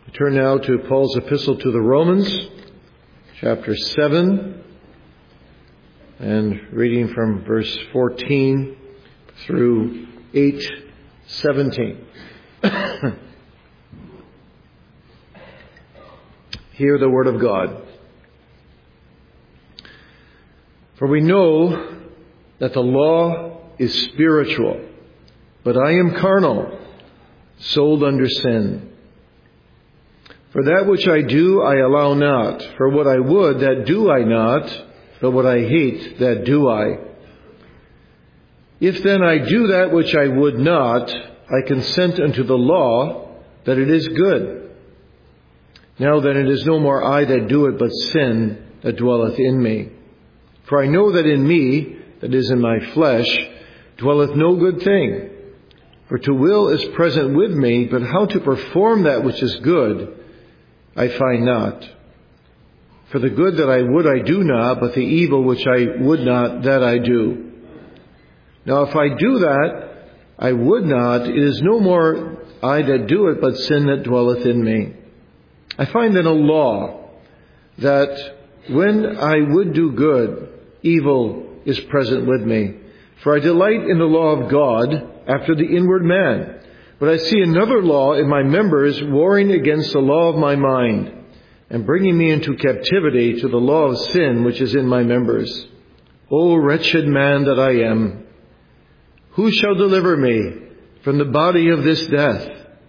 Turn now to Paul's epistle to the Romans, chapter 7, and reading from verse 14 through 8:17. Hear the word of God. For we know that the law is spiritual, but I am carnal, sold under sin. For that which I do, I allow not. For what I would, that do I not. But what I hate, that do I. If then I do that which I would not, I consent unto the law that it is good. Now then it is no more I that do it, but sin that dwelleth in me. For I know that in me, that is in my flesh, dwelleth no good thing. For to will is present with me, but how to perform that which is good, I find not. For the good that I would I do not, but the evil which I would not, that I do. Now if I do that I would not, it is no more I that do it, but sin that dwelleth in me. I find then a law, that when I would do good, evil is present with me. For I delight in the law of God after the inward man. But I see another law in my members, warring against the law of my mind, and bringing me into captivity to the law of sin which is in my members. O wretched man that I am, who shall deliver me from the body of this death?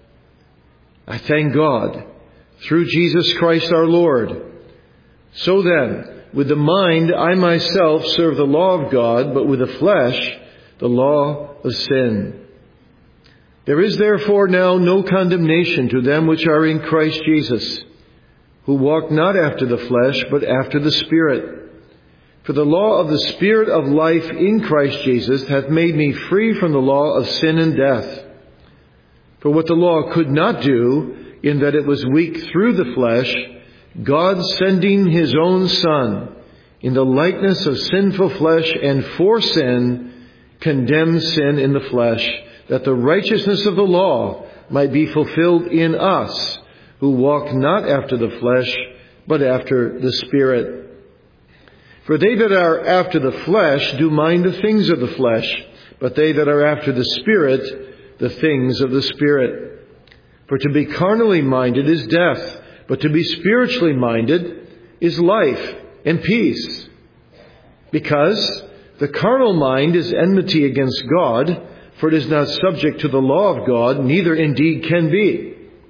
I thank God through Jesus Christ our Lord. So then, with the mind I myself serve the law of God, but with the flesh the law of sin. There is therefore now no condemnation to them which are in Christ Jesus, who walk not after the flesh, but after the Spirit. For the law of the Spirit of life in Christ Jesus hath made me free from the law of sin and death. For what the law could not do, in that it was weak through the flesh, God sending his own Son, in the likeness of sinful flesh, and for sin, condemned sin in the flesh, that the righteousness of the law might be fulfilled in us, who walk not after the flesh, but after the Spirit. For they that are after the flesh do mind the things of the flesh, but they that are after the Spirit, the things of the Spirit. For to be carnally minded is death, but to be spiritually minded is life and peace. Because the carnal mind is enmity against God, for it is not subject to the law of God, neither indeed can be.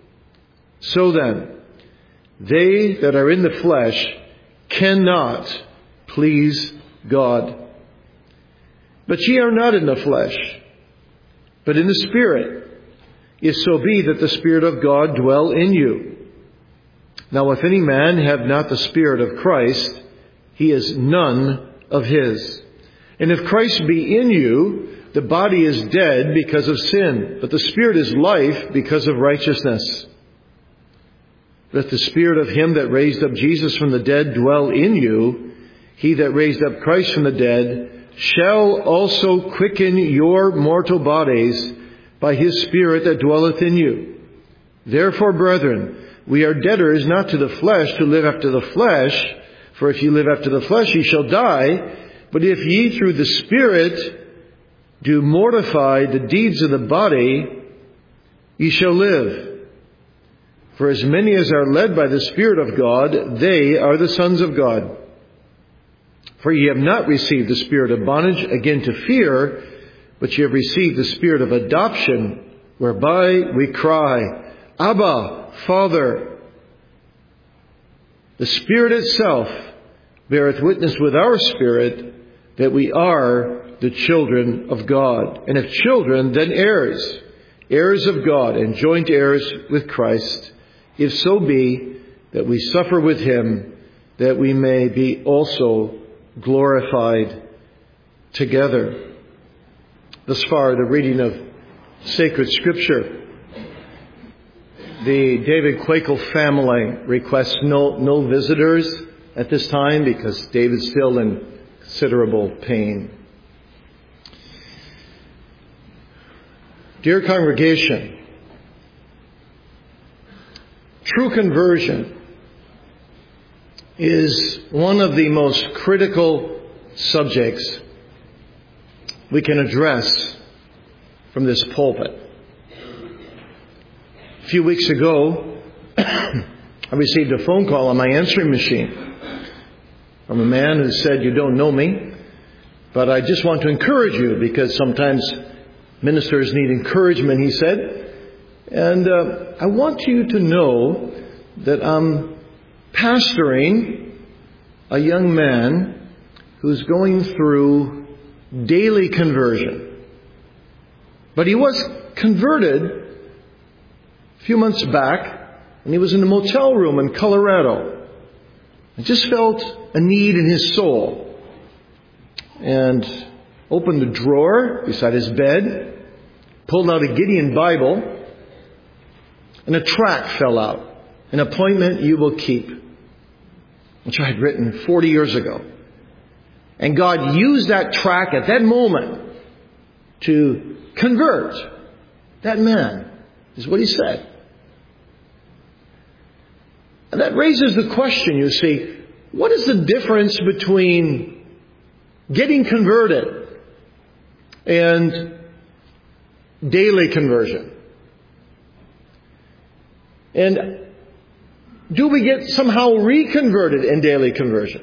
So then, they that are in the flesh cannot please God. But ye are not in the flesh, but in the Spirit, if so be that the Spirit of God dwell in you. Now if any man have not the Spirit of Christ, he is none of his. And if Christ be in you, the body is dead because of sin, but the Spirit is life because of righteousness. Let the Spirit of him that raised up Jesus from the dead dwell in you. He that raised up Christ from the dead shall also quicken your mortal bodies by his Spirit that dwelleth in you. Therefore, brethren, we are debtors not to the flesh to live after the flesh. For if ye live after the flesh, ye shall die. But if ye through the Spirit do mortify the deeds of the body, ye shall live. For as many as are led by the Spirit of God, they are the sons of God. For ye have not received the spirit of bondage again to fear, but ye have received the Spirit of adoption, whereby we cry, Abba, Father. The Spirit itself beareth witness with our spirit that we are the children of God. And if children, then heirs, heirs of God, and joint heirs with Christ, if so be that we suffer with him, that we may be also glorified together. Thus far, the reading of sacred Scripture. The David Quakel family requests no visitors at this time because David's still in considerable pain. Dear congregation, True conversion is one of the most critical subjects we can address from this pulpit. A few weeks ago, I received a phone call on my answering machine from a man who said, "You don't know me, but I just want to encourage you," because sometimes ministers need encouragement, he said. And I want you to know that I'm pastoring a young man who's going through daily conversion. But he was converted a few months back, and he was in a motel room in Colorado. I just felt a need in his soul. And opened the drawer beside his bed, pulled out a Gideon Bible, and a tract fell out. An appointment you will keep, which I had written 40 years ago. And God used that tract at that moment to convert that man, is what he said. And that raises the question, you see, what is the difference between getting converted and daily conversion? And do we get somehow reconverted in daily conversion?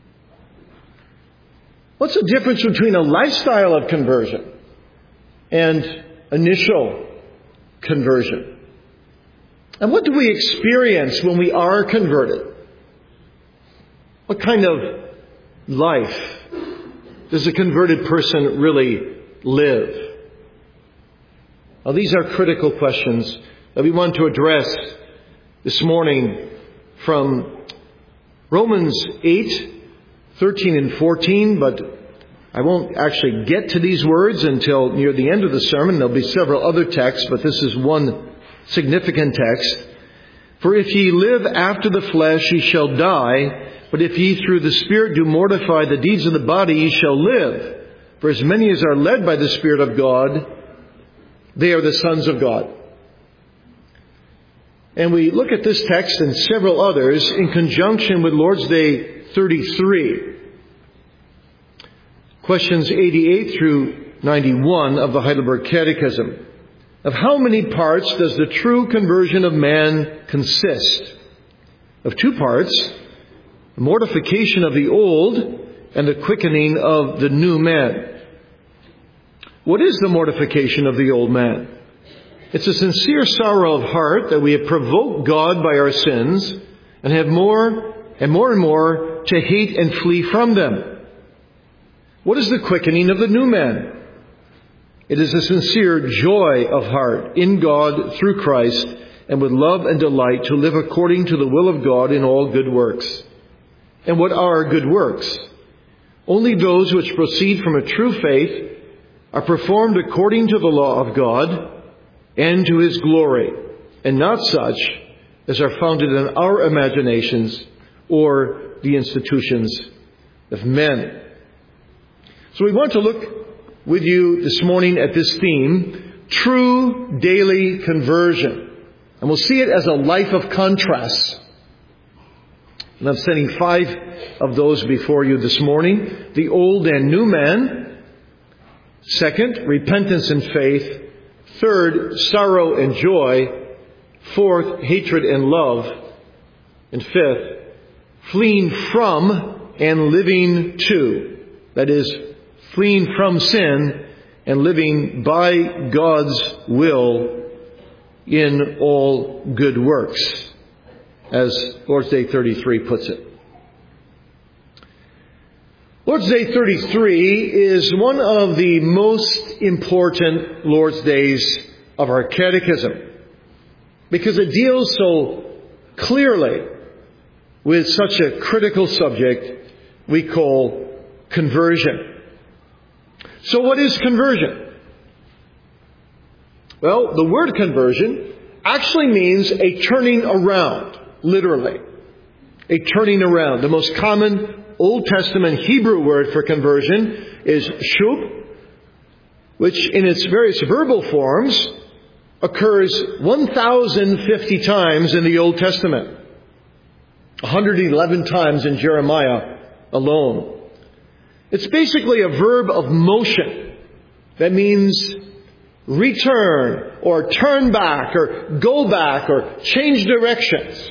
What's the difference between a lifestyle of conversion and initial conversion? And what do we experience when we are converted? What kind of life does a converted person really live? Now, these are critical questions that we want to address this morning from Romans 8:13 and 14, but I won't actually get to these words until near the end of the sermon. There'll be several other texts, but this is one significant text. "For if ye live after the flesh, ye shall die. But if ye through the Spirit do mortify the deeds of the body, ye shall live. For as many as are led by the Spirit of God, they are the sons of God." And we look at this text and several others in conjunction with Lord's Day 33. Questions 88 through 91 of the Heidelberg Catechism. Of how many parts does the true conversion of man consist? Of two parts, the mortification of the old and the quickening of the new man. What is the mortification of the old man? It's a sincere sorrow of heart that we have provoked God by our sins and have more and more to hate and flee from them. What is the quickening of the new man? It is a sincere joy of heart in God through Christ, and with love and delight to live according to the will of God in all good works. And what are good works? Only those which proceed from a true faith, are performed according to the law of God and to His glory, and not such as are founded in our imaginations or the institutions of men. So we want to look with you this morning at this theme, true daily conversion. And we'll see it as a life of contrasts. And I'm setting 5 of those before you this morning. The old and new man. Second, repentance and faith. Third, sorrow and joy. Fourth, hatred and love. And fifth, fleeing from and living to. That is, fleeing from sin and living by God's will in all good works, as Lord's Day 33 puts it. Lord's Day 33 is one of the most important Lord's Days of our catechism because it deals so clearly with such a critical subject we call conversion. So what is conversion? Well, the word conversion actually means a turning around, literally. A turning around. The most common Old Testament Hebrew word for conversion is shub, which in its various verbal forms occurs 1,050 times in the Old Testament, 111 times in Jeremiah alone. It's basically a verb of motion that means return or turn back or go back or change directions.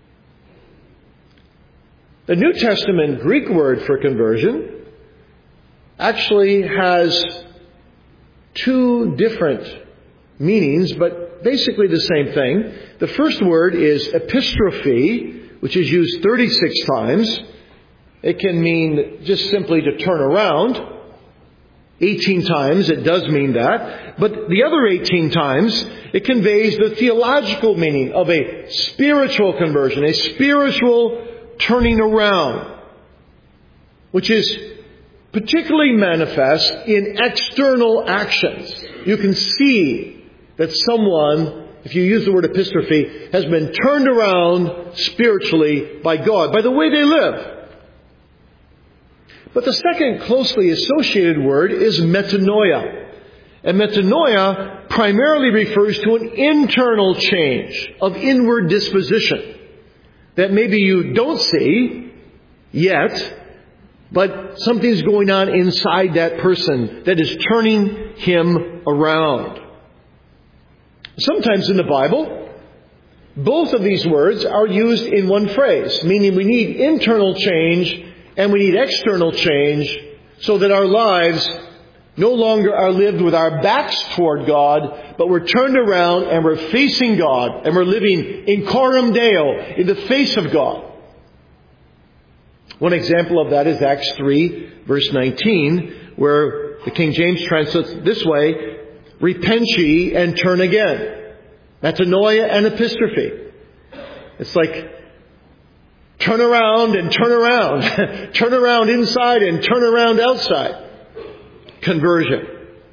The New Testament Greek word for conversion actually has two different meanings, but basically the same thing. The first word is epistrophe, which is used 36 times. It can mean just simply to turn around. 18 times it does mean that. But the other 18 times, it conveys the theological meaning of a spiritual conversion, a spiritual turning around, which is particularly manifest in external actions. You can see that someone, if you use the word epistrophe, has been turned around spiritually by God, by the way they live. But the second closely associated word is metanoia. And metanoia primarily refers to an internal change of inward disposition that maybe you don't see yet, but something's going on inside that person that is turning him around. Sometimes in the Bible, both of these words are used in one phrase, meaning we need internal change and we need external change so that our lives no longer are lived with our backs toward God, but we're turned around and we're facing God and we're living in coram Deo, in the face of God. One example of that is Acts 3, verse 19, where the King James translates it this way, repent ye and turn again. Metanoia and epistrophe. It's like turn around and turn around. Turn around inside and turn around outside. Conversion.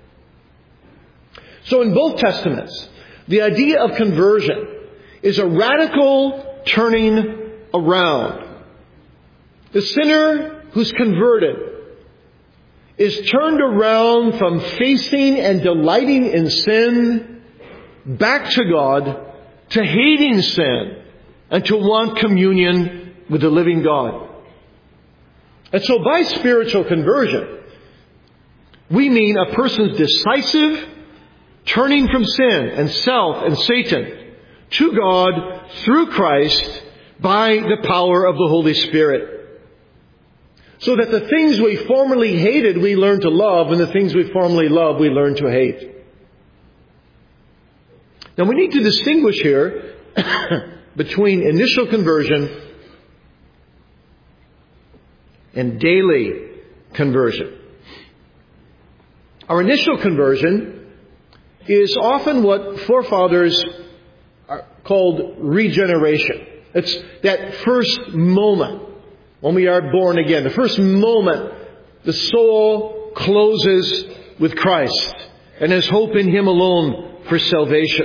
So in both Testaments, the idea of conversion is a radical turning around. The sinner who's converted is turned around from facing and delighting in sin back to God, to hating sin, and to want communion with the living God. And so by spiritual conversion, we mean a person's decisive turning from sin and self and Satan to God through Christ by the power of the Holy Spirit. So that the things we formerly hated, we learn to love, and the things we formerly loved, we learn to hate. Now we need to distinguish here between initial conversion and daily conversion. Our initial conversion is often what forefathers called regeneration. It's that first moment when we are born again. The first moment the soul closes with Christ and has hope in Him alone for salvation.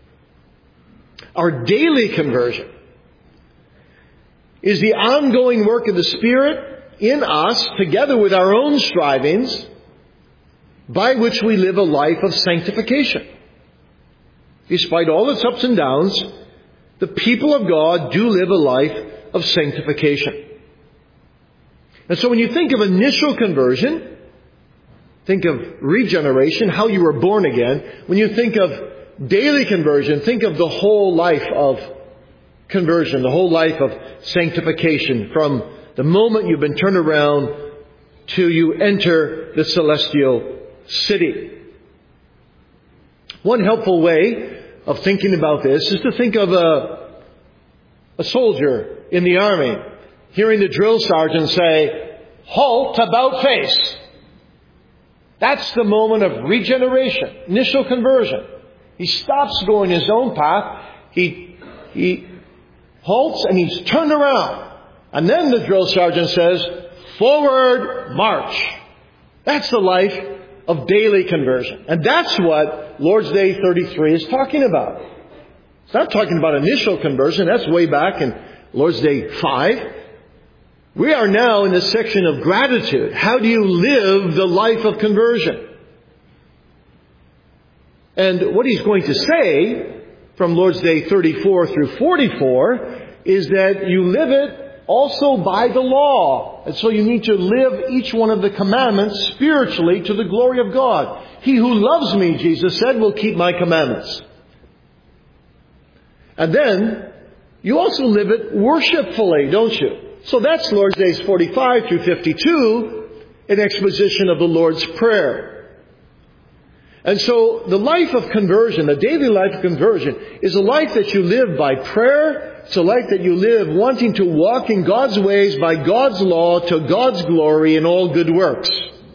Our daily conversion is the ongoing work of the Spirit in us, together with our own strivings, by which we live a life of sanctification. Despite all its ups and downs, the people of God do live a life of sanctification. And so when you think of initial conversion, think of regeneration, how you were born again. When you think of daily conversion, think of the whole life of conversion, the whole life of sanctification, from the moment you've been turned around till you enter the celestial city. One helpful way of thinking about this is to think of a soldier in the army hearing the drill sergeant say, "Halt, about face." That's the moment of regeneration, initial conversion. He stops going his own path. He halts and he's turned around. And then the drill sergeant says, "Forward, march." That's the life of daily conversion. And that's what Lord's Day 33 is talking about. It's not talking about initial conversion. That's way back in Lord's Day 5. We are now in the section of gratitude. How do you live the life of conversion? And what he's going to say from Lord's Day 34 through 44 is that you live it also by the law. And so you need to live each one of the commandments spiritually to the glory of God. He who loves me, Jesus said, will keep my commandments. And then you also live it worshipfully, don't you? So that's Lord's Days 45 through 52, an exposition of the Lord's Prayer. And so the life of conversion, the daily life of conversion, is a life that you live by prayer. It's a life that you live wanting to walk in God's ways by God's law to God's glory in all good works.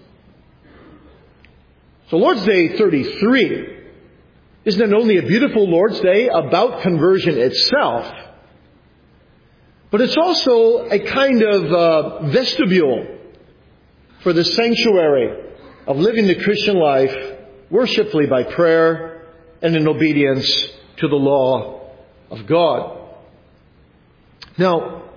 So Lord's Day 33 isn't only a beautiful Lord's Day about conversion itself, but it's also a kind of vestibule for the sanctuary of living the Christian life worshipfully by prayer and in obedience to the law of God. Now,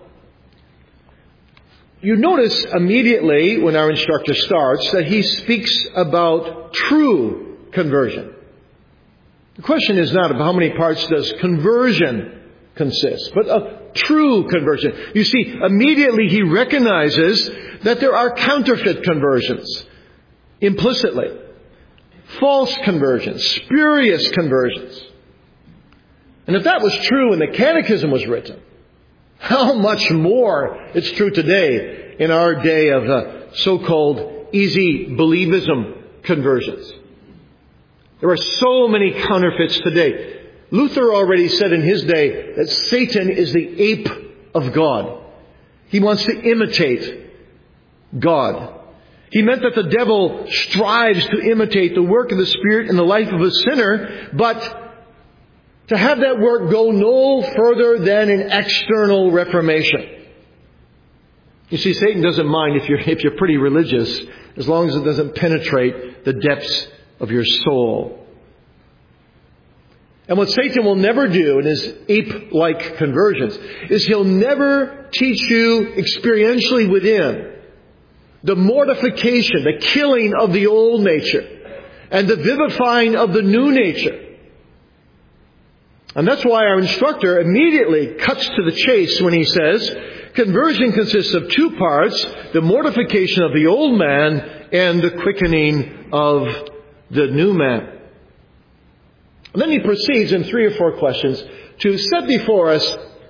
you notice immediately when our instructor starts that he speaks about true conversion. The question is not about how many parts does conversion consist, but of true conversion. You see, immediately he recognizes that there are counterfeit conversions implicitly. False conversions, spurious conversions. And if that was true when the Catechism was written, how much more it's true today in our day of so-called easy believism conversions. There are so many counterfeits today. Luther already said in his day that Satan is the ape of God. He wants to imitate God. He meant that the devil strives to imitate the work of the Spirit in the life of a sinner, but to have that work go no further than an external reformation. You see, Satan doesn't mind if you're pretty religious, as long as it doesn't penetrate the depths of your soul. And what Satan will never do in his ape-like conversions is he'll never teach you experientially within the mortification, the killing of the old nature, and the vivifying of the new nature. And that's why our instructor immediately cuts to the chase when he says, conversion consists of two parts, the mortification of the old man and the quickening of the new man. And then he proceeds in 3 or 4 questions to set before us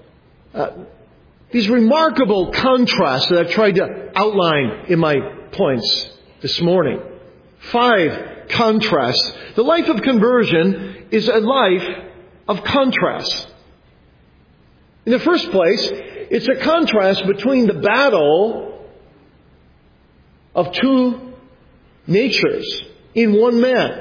these remarkable contrasts that I've tried to outline in my points this morning. 5 contrasts. The life of conversion is a life of contrast. In the first place, it's a contrast between the battle of two natures in one man.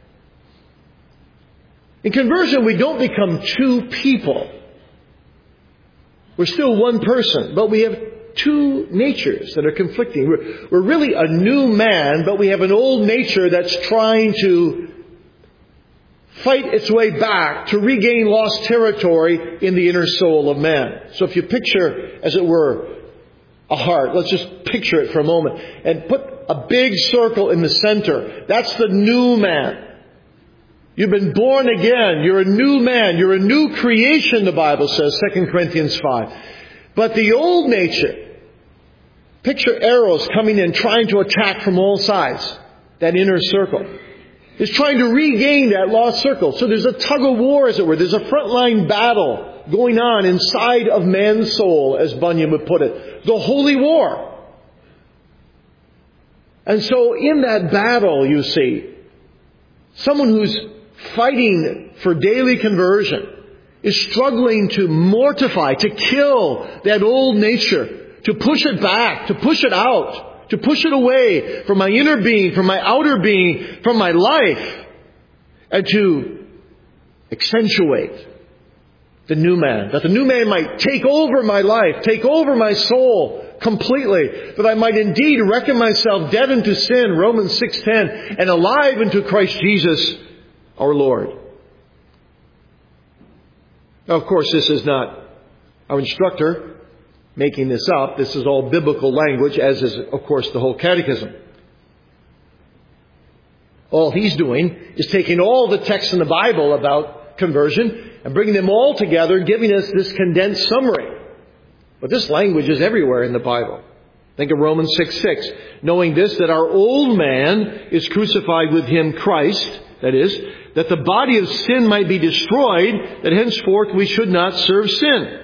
In conversion, we don't become two people. We're still one person, but we have two natures that are conflicting. We're really a new man, but we have an old nature that's trying to fight its way back to regain lost territory in the inner soul of man. So if you picture, as it were, a heart, let's just picture it for a moment, and put a big circle in the center. That's the new man. You've been born again. You're a new man. You're a new creation, the Bible says, 2 Corinthians 5. But the old nature, picture arrows coming in, trying to attack from all sides, that inner circle, is trying to regain that lost circle. So there's a tug of war, as it were. There's a frontline battle going on inside of man's soul, as Bunyan would put it. The holy war. And so in that battle, you see, someone who's fighting for daily conversion is struggling to mortify, to kill that old nature, to push it back, to push it out, to push it away from my inner being, from my outer being, from my life, and to accentuate the new man. That the new man might take over my life, take over my soul completely. That I might indeed reckon myself dead unto sin, Romans 6:10, and alive unto Christ Jesus our Lord. Now, of course, this is not our instructor making this up. This is all biblical language, as is, of course, the whole catechism. All he's doing is taking all the texts in the Bible about conversion and bringing them all together, giving us this condensed summary. But this language is everywhere in the Bible. Think of Romans 6:6. Knowing this, that our old man is crucified with him, Christ, that is, that the body of sin might be destroyed, that henceforth we should not serve sin.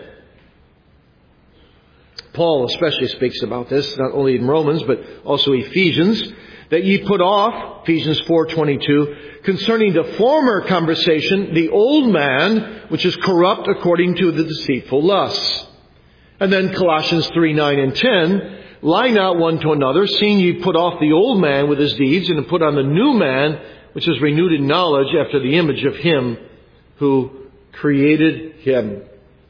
Paul especially speaks about this, not only in Romans, but also Ephesians, that ye put off, Ephesians 4:22, concerning the former conversation, the old man, which is corrupt according to the deceitful lusts. And then Colossians 3:9 and 10, lie not one to another, seeing ye put off the old man with his deeds, and put on the new man, which is renewed in knowledge after the image of him who created him.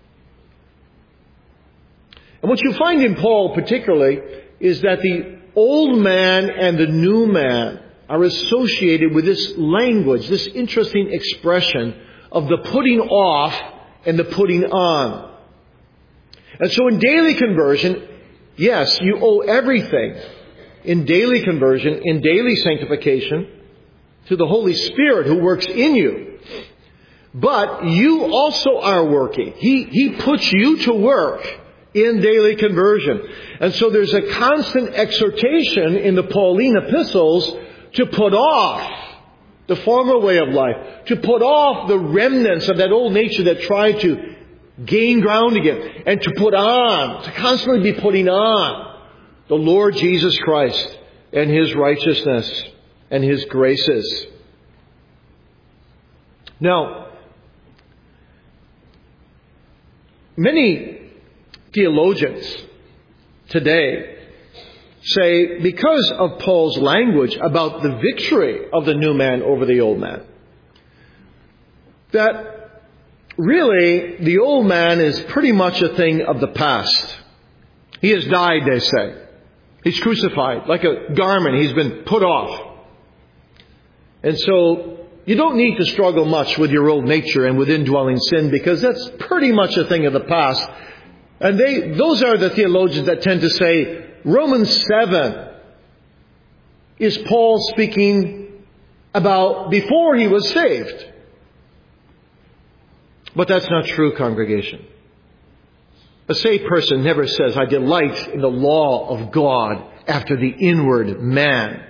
And what you find in Paul particularly is that the old man and the new man are associated with this language, this interesting expression of the putting off and the putting on. And so in daily conversion, yes, you owe everything in daily conversion, in daily sanctification, to the Holy Spirit who works in you. But you also are working. He puts you to work in daily conversion. And so there's a constant exhortation in the Pauline epistles to put off the former way of life, to put off the remnants of that old nature that tried to gain ground again, and to put on, to constantly be putting on the Lord Jesus Christ and His righteousness and His graces. Now, many theologians today say, because of Paul's language about the victory of the new man over the old man, that really the old man is pretty much a thing of the past. He has died, they say. He's crucified. Like a garment, he's been put off. And so you don't need to struggle much with your old nature and with indwelling sin, because that's pretty much a thing of the past. And those are the theologians that tend to say Romans 7 is Paul speaking about before he was saved. But that's not true, congregation. A saved person never says, I delight in the law of God after the inward man.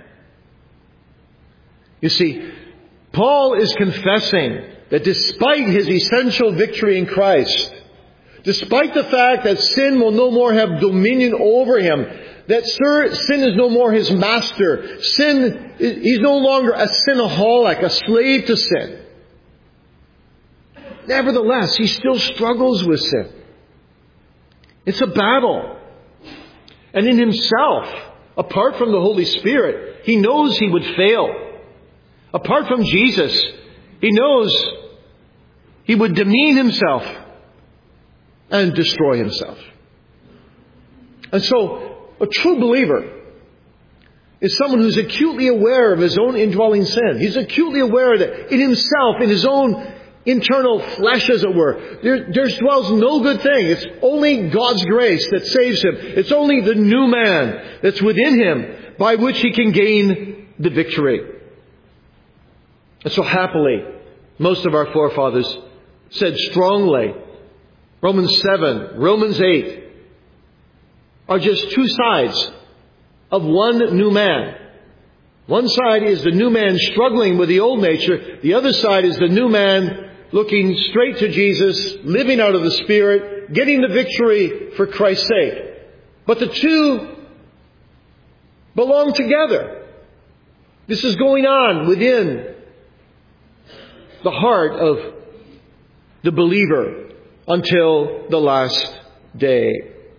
You see, Paul is confessing that despite his essential victory in Christ, despite the fact that sin will no more have dominion over him, that sin is no more his master, he's no longer a sinaholic, a slave to sin. Nevertheless, he still struggles with sin. It's a battle. And in himself, apart from the Holy Spirit, he knows he would fail. Apart from Jesus, he knows he would demean himself and destroy himself. And so, a true believer is someone who's acutely aware of his own indwelling sin. He's acutely aware that in himself, in his own internal flesh, as it were, there dwells no good thing. It's only God's grace that saves him. It's only the new man that's within him by which he can gain the victory. And so happily, most of our forefathers said strongly, Romans 7, Romans 8 are just two sides of one new man. One side is the new man struggling with the old nature. The other side is the new man looking straight to Jesus, living out of the Spirit, getting the victory for Christ's sake. But the two belong together. This is going on within the heart of the believer until the last day.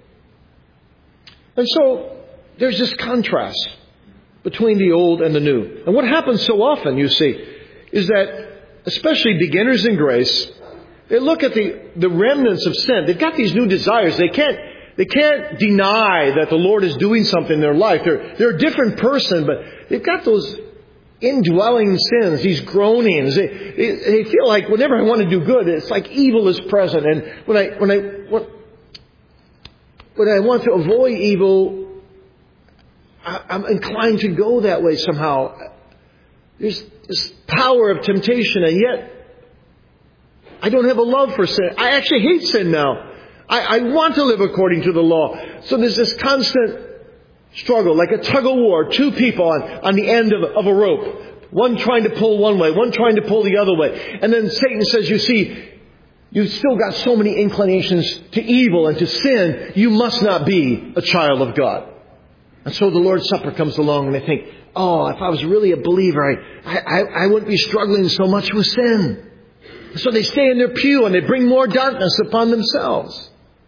And so there's this contrast between the old and the new. And what happens so often, you see, is that especially beginners in grace, they look at the remnants of sin. They've got these new desires. They can't deny that the Lord is doing something in their life. They're a different person, but they've got those indwelling sins, these groanings. They feel like whenever I want to do good, it's like evil is present. And when I want to avoid evil, I'm inclined to go that way somehow. There's this power of temptation, and yet I don't have a love for sin. I actually hate sin now. I want to live according to the law. So there's this constant struggle, like a tug of war. Two people on the end of a rope. One trying to pull one way, one trying to pull the other way. And then Satan says, you see, you've still got so many inclinations to evil and to sin. You must not be a child of God. And so the Lord's Supper comes along and they think, oh, if I was really a believer, I wouldn't be struggling so much with sin. So they stay in their pew and they bring more darkness upon themselves.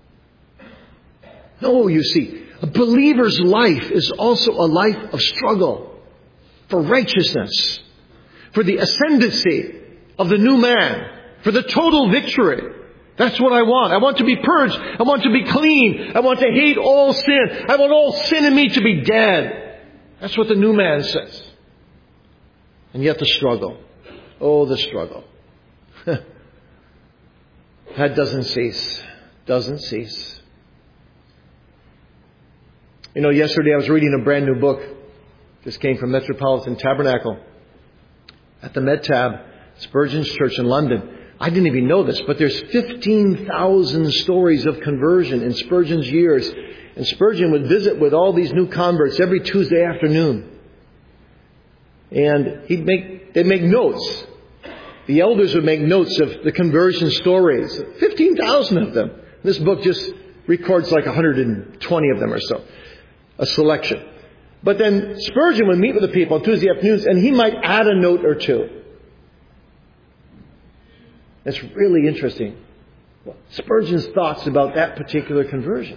No, you see, a believer's life is also a life of struggle for righteousness, for the ascendancy of the new man, for the total victory. That's what I want. I want to be purged. I want to be clean. I want to hate all sin. I want all sin in me to be dead. That's what the new man says. And yet the struggle. Oh, the struggle. That doesn't cease. Doesn't cease. You know, yesterday I was reading a brand new book. This came from Metropolitan Tabernacle at the Med-Tab, Spurgeon's Church in London. I didn't even know this, but there's 15,000 stories of conversion in Spurgeon's years. And Spurgeon would visit with all these new converts every Tuesday afternoon. And they'd make notes. The elders would make notes of the conversion stories. 15,000 of them. This book just records like 120 of them or so. A selection. But then Spurgeon would meet with the people on Tuesday afternoons and he might add a note or two. It's really interesting. Spurgeon's thoughts about that particular conversion.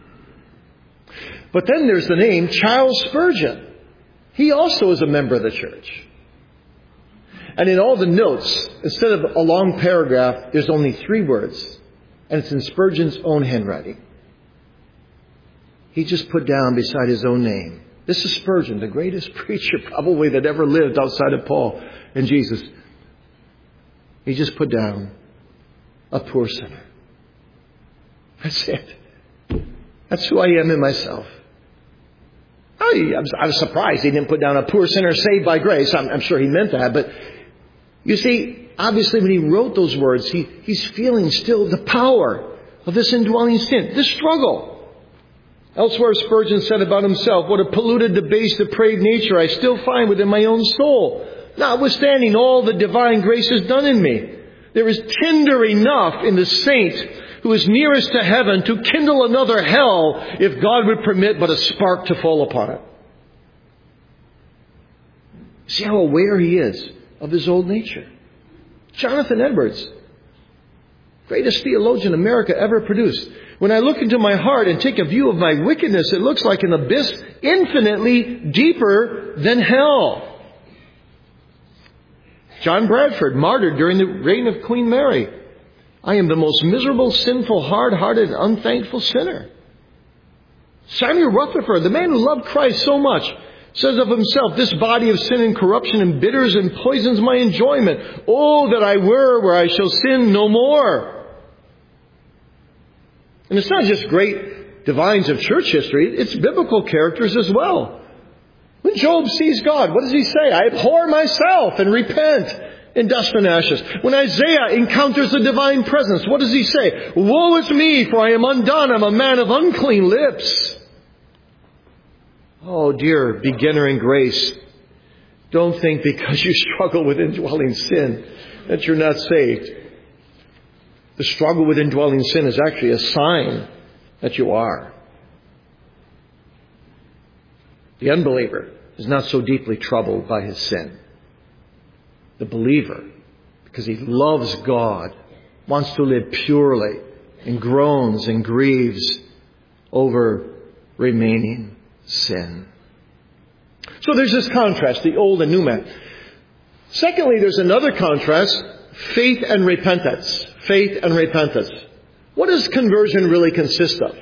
But then there's the name Charles Spurgeon. He also is a member of the church. And in all the notes, instead of a long paragraph, there's only 3 words. And it's in Spurgeon's own handwriting. He just put down beside his own name. This is Spurgeon, the greatest preacher probably that ever lived outside of Paul and Jesus. He just put down, a poor sinner. That's it. That's who I am in myself. I was surprised he didn't put down a poor sinner saved by grace. I'm sure he meant that. But you see, obviously when he wrote those words, he's feeling still the power of this indwelling sin, this struggle. Elsewhere, Spurgeon said about himself, what a polluted, debased, depraved nature I still find within my own soul, notwithstanding all the divine grace is done in me. There is tinder enough in the saint who is nearest to heaven to kindle another hell if God would permit but a spark to fall upon it. See how aware he is of his old nature. Jonathan Edwards, greatest theologian America ever produced. When I look into my heart and take a view of my wickedness, it looks like an abyss infinitely deeper than hell. John Bradford, martyred during the reign of Queen Mary. I am the most miserable, sinful, hard-hearted, unthankful sinner. Samuel Rutherford, the man who loved Christ so much, says of himself, this body of sin and corruption embitters and poisons my enjoyment. Oh, that I were where I shall sin no more. And it's not just great divines of church history, it's biblical characters as well. When Job sees God, what does he say? I abhor myself and repent in dust and ashes. When Isaiah encounters the divine presence, what does he say? Woe is me, for I am undone. I'm a man of unclean lips. Oh, dear beginner in grace, don't think because you struggle with indwelling sin that you're not saved. The struggle with indwelling sin is actually a sign that you are. The unbeliever is not so deeply troubled by his sin. The believer, because he loves God, wants to live purely and groans and grieves over remaining sin. So there's this contrast, the old and new man. Secondly, there's another contrast, faith and repentance. Faith and repentance. What does conversion really consist of?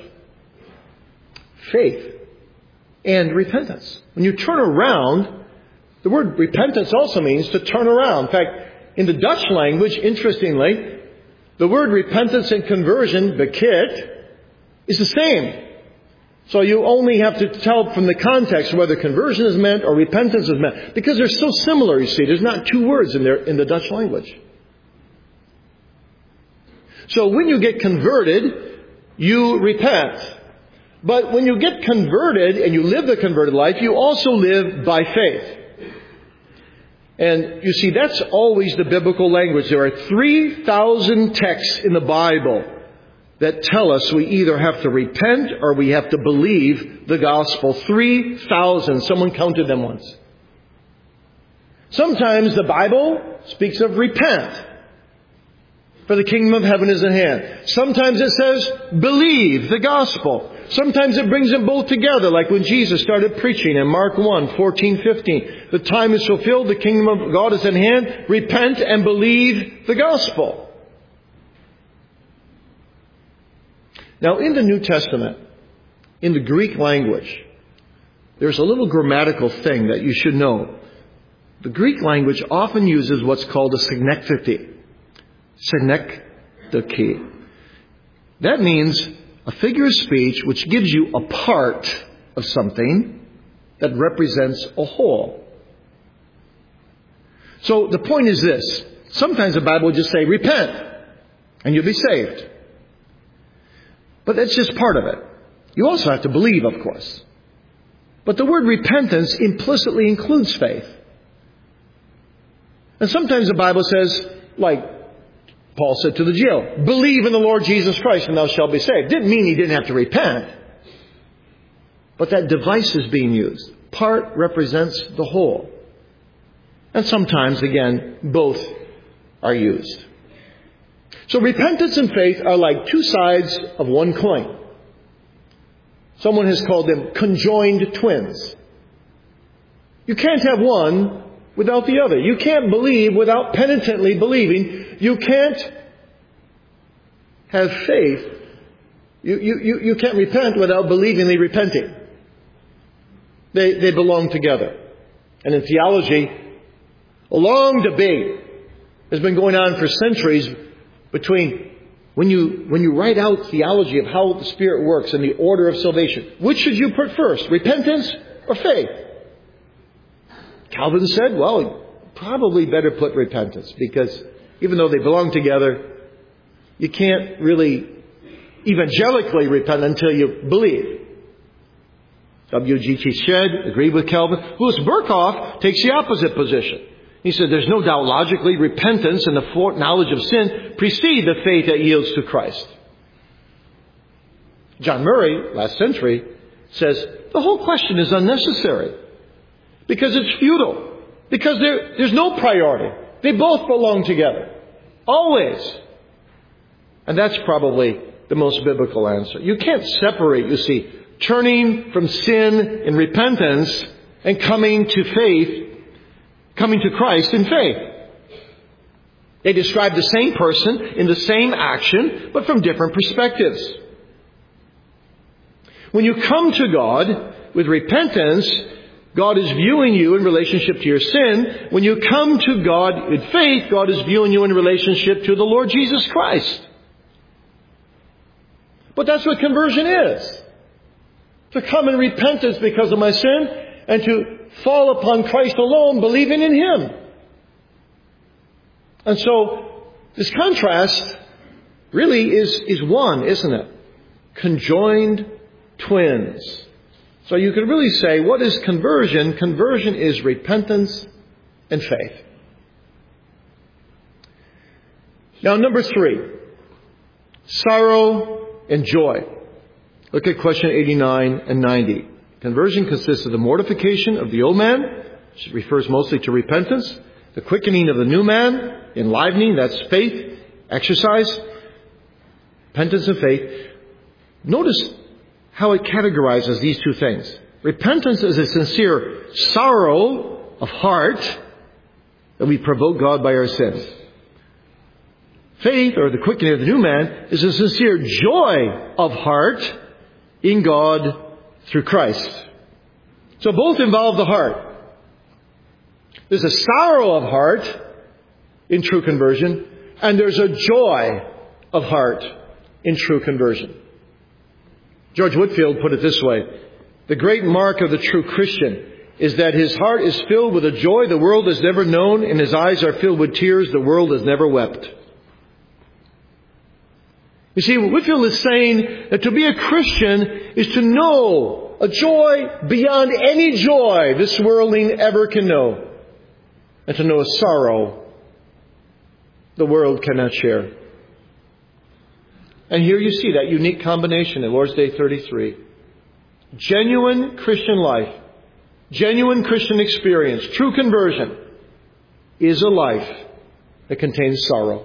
Faith and repentance. When you turn around, the word repentance also means to turn around. In fact, in the Dutch language, interestingly, the word repentance and conversion, bekert, is the same. So you only have to tell from the context whether conversion is meant or repentance is meant. Because they're so similar, you see. There's not two words in the Dutch language. So when you get converted, you repent. But when you get converted and you live the converted life, you also live by faith. And you see, that's always the biblical language. There are 3,000 texts in the Bible that tell us we either have to repent or we have to believe the gospel. 3,000. Someone counted them once. Sometimes the Bible speaks of repent, for the kingdom of heaven is at hand. Sometimes it says believe the gospel. Sometimes it brings them both together, like when Jesus started preaching in Mark 1, 14, 15. The time is fulfilled, the kingdom of God is at hand. Repent and believe the gospel. Now, in the New Testament, in the Greek language, there's a little grammatical thing that you should know. The Greek language often uses what's called a synecdoche. Synecdoche. That means a figure of speech which gives you a part of something that represents a whole. So the point is this. Sometimes the Bible will just say, repent, and you'll be saved. But that's just part of it. You also have to believe, of course. But the word repentance implicitly includes faith. And sometimes the Bible says, like Paul said to the jail, believe in the Lord Jesus Christ and thou shalt be saved. Didn't mean he didn't have to repent. But that device is being used. Part represents the whole. And sometimes, again, both are used. So repentance and faith are like two sides of one coin. Someone has called them conjoined twins. You can't have one without the other. You can't believe without penitently believing. You can't have faith. You can't repent without believingly repenting. They belong together. And in theology, a long debate has been going on for centuries between when you write out theology of how the Spirit works and the order of salvation. Which should you put first, repentance or faith? Calvin said, well, probably better put repentance, because even though they belong together, you can't really evangelically repent until you believe. W.G.T. Shedd agreed with Calvin. Louis Berkhoff takes the opposite position. He said there's no doubt logically repentance and the foreknowledge of sin precede the faith that yields to Christ. John Murray, last century, says the whole question is unnecessary because it's futile, because there's no priority. They both belong together. Always. And that's probably the most biblical answer. You can't separate, you see, turning from sin in repentance and coming to faith, coming to Christ in faith. They describe the same person in the same action, but from different perspectives. When you come to God with repentance, God is viewing you in relationship to your sin. When you come to God with faith, God is viewing you in relationship to the Lord Jesus Christ. But that's what conversion is. To come in repentance because of my sin and to fall upon Christ alone, believing in Him. And so, this contrast really is one, isn't it? Conjoined twins. So you could really say, what is conversion? Conversion is repentance and faith. Now, number 3. Sorrow and joy. Look at question 89 and 90. Conversion consists of the mortification of the old man, which refers mostly to repentance, the quickening of the new man, enlivening, that's faith, exercise, repentance and faith. Notice how it categorizes these two things. Repentance is a sincere sorrow of heart that we provoke God by our sins. Faith, or the quickening of the new man, is a sincere joy of heart in God through Christ. So both involve the heart. There's a sorrow of heart in true conversion, and there's a joy of heart in true conversion. George Whitefield put it this way: the great mark of the true Christian is that his heart is filled with a joy the world has never known, and his eyes are filled with tears the world has never wept. You see, Whitefield is saying that to be a Christian is to know a joy beyond any joy this worldling ever can know, and to know a sorrow the world cannot share. And here you see that unique combination in Lord's Day 33. Genuine Christian life, genuine Christian experience, true conversion is a life that contains sorrow.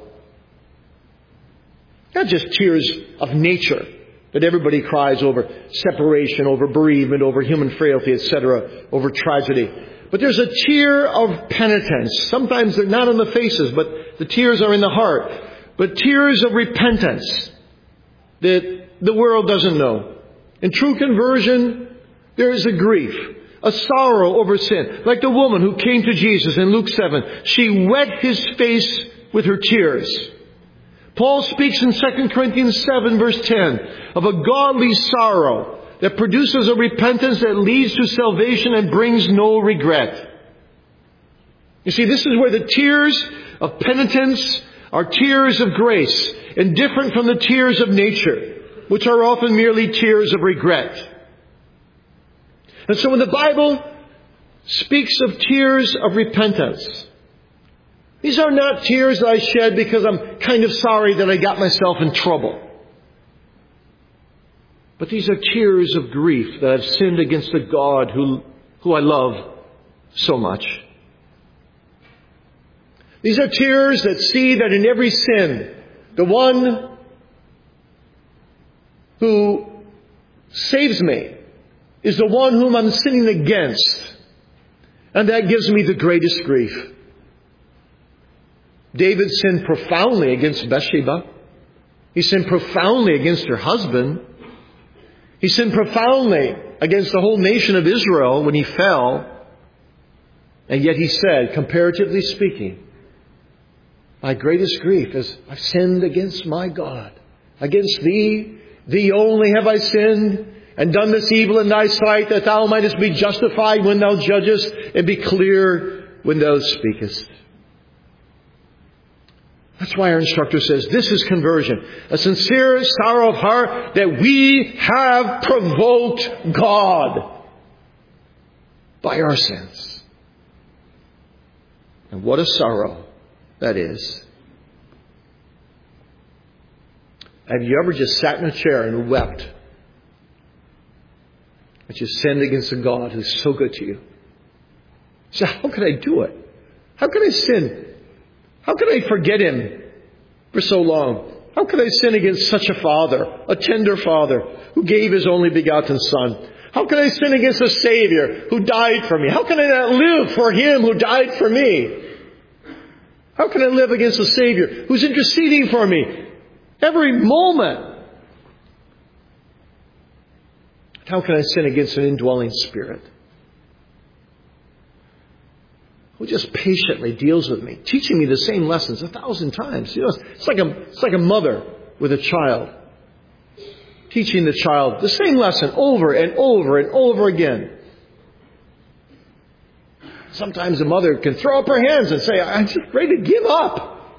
Not just tears of nature that everybody cries over separation, over bereavement, over human frailty, etc., over tragedy. But there's a tear of penitence. Sometimes they're not on the faces, but the tears are in the heart. But tears of repentance that the world doesn't know. In true conversion, there is a grief, a sorrow over sin. Like the woman who came to Jesus in Luke 7. She wet his face with her tears. Paul speaks in 2 Corinthians 7 verse 10 of a godly sorrow that produces a repentance that leads to salvation and brings no regret. You see, this is where the tears of penitence are tears of grace, and different from the tears of nature, which are often merely tears of regret. And so when the Bible speaks of tears of repentance, these are not tears that I shed because I'm kind of sorry that I got myself in trouble. But these are tears of grief that I've sinned against a God who I love so much. These are tears that see that in every sin, the one who saves me is the one whom I'm sinning against. And that gives me the greatest grief. David sinned profoundly against Bathsheba. He sinned profoundly against her husband. He sinned profoundly against the whole nation of Israel when he fell. And yet he said, comparatively speaking, my greatest grief is I've sinned against my God. Against thee, thee only have I sinned, and done this evil in thy sight, that thou mightest be justified when thou judgest, and be clear when thou speakest. That's why our instructor says this is conversion. A sincere sorrow of heart that we have provoked God by our sins. And what a sorrow that is. Have you ever just sat in a chair and wept that you sinned against a God who's so good to you? So how could I do it? How could I sin? How could I forget Him for so long? How could I sin against such a Father, a tender Father, who gave His only begotten Son? How can I sin against a Savior who died for me? How can I not live for Him who died for me? How can I live against a Savior who's interceding for me every moment? How can I sin against an indwelling Spirit who just patiently deals with me, teaching me the same lessons 1,000 times? You know, it's like a mother with a child, teaching the child the same lesson over and over and over again. Sometimes the mother can throw up her hands and say, I'm just ready to give up.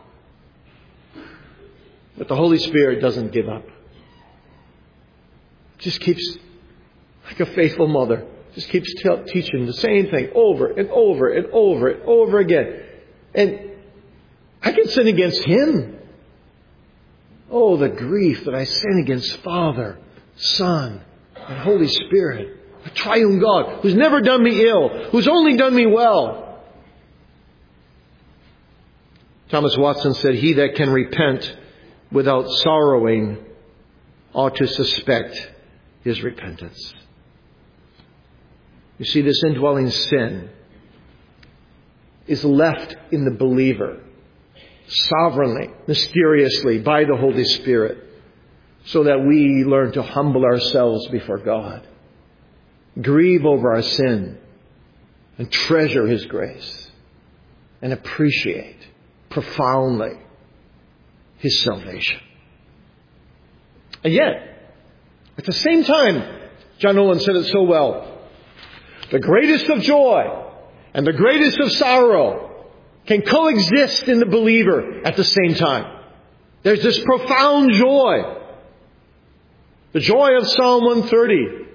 But the Holy Spirit doesn't give up. Just keeps, like a faithful mother, just keeps teaching the same thing over and over and over and over again. And I can sin against Him. Oh, the grief that I sin against Father, Son, and Holy Spirit. A triune God who's never done me ill, who's only done me well. Thomas Watson said, he that can repent without sorrowing ought to suspect his repentance. You see, this indwelling sin is left in the believer sovereignly, mysteriously by the Holy Spirit, so that we learn to humble ourselves before God, grieve over our sin, and treasure His grace, and appreciate profoundly His salvation. And yet, At the same time, John Owen said it so well, the greatest of joy and the greatest of sorrow can coexist in the believer at the same time. There's this profound joy. The joy of Psalm 130.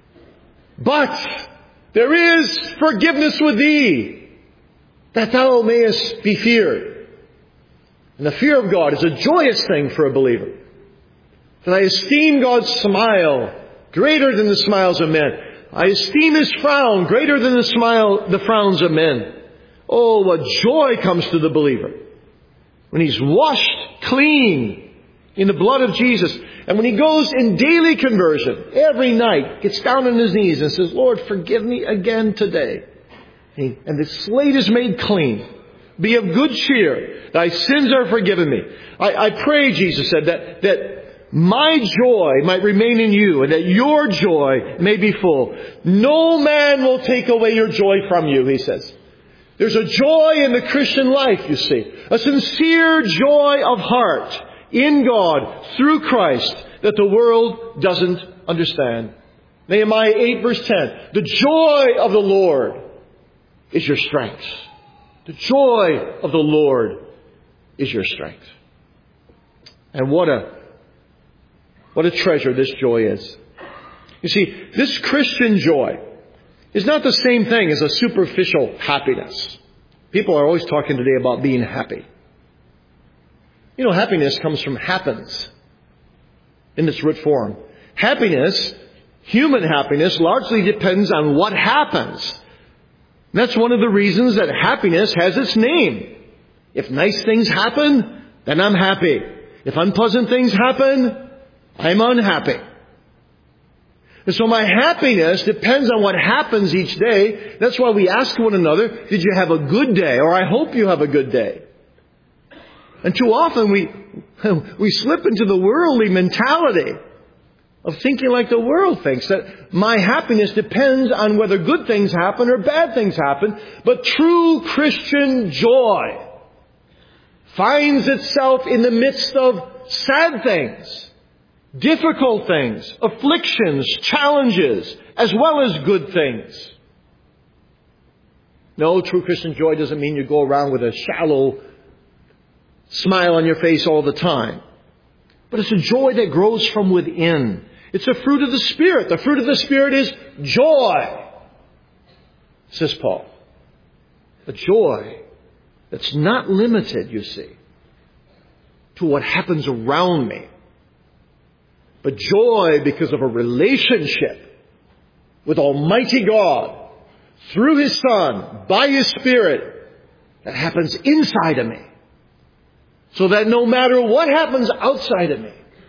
But there is forgiveness with thee, that thou mayest be feared. And the fear of God is a joyous thing for a believer. That I esteem God's smile greater than the smiles of men. I esteem His frown greater than the frowns of men. Oh, what joy comes to the believer when he's washed clean in the blood of Jesus. And when he goes in daily conversion, every night, gets down on his knees and says, Lord, forgive me again today. And the slate is made clean. Be of good cheer. Thy sins are forgiven me. I pray, Jesus said, that my joy might remain in you and that your joy may be full. No man will take away your joy from you, he says. There's a joy in the Christian life, you see. A sincere joy of heart in God through Christ that the world doesn't understand. Nehemiah 8 verse 10. The joy of the Lord is your strength. The joy of the Lord is your strength. And what a treasure this joy is. You see, this Christian joy is not the same thing as a superficial happiness. People are always talking today about being happy. You know, happiness comes from happens in its root form. Happiness, human happiness, largely depends on what happens. And that's one of the reasons that happiness has its name. If nice things happen, then I'm happy. If unpleasant things happen, I'm unhappy. And so my happiness depends on what happens each day. That's why we ask one another, did you have a good day? Or I hope you have a good day. And too often we slip into the worldly mentality of thinking like the world thinks, that my happiness depends on whether good things happen or bad things happen. But true Christian joy finds itself in the midst of sad things, difficult things, afflictions, challenges, as well as good things. No, true Christian joy doesn't mean you go around with a shallow smile on your face all the time. But it's a joy that grows from within. It's a fruit of the Spirit. The fruit of the Spirit is joy, says Paul. A joy that's not limited, you see, to what happens around me. But joy because of a relationship with Almighty God through His Son, by His Spirit, that happens inside of me. So that no matter what happens outside of me,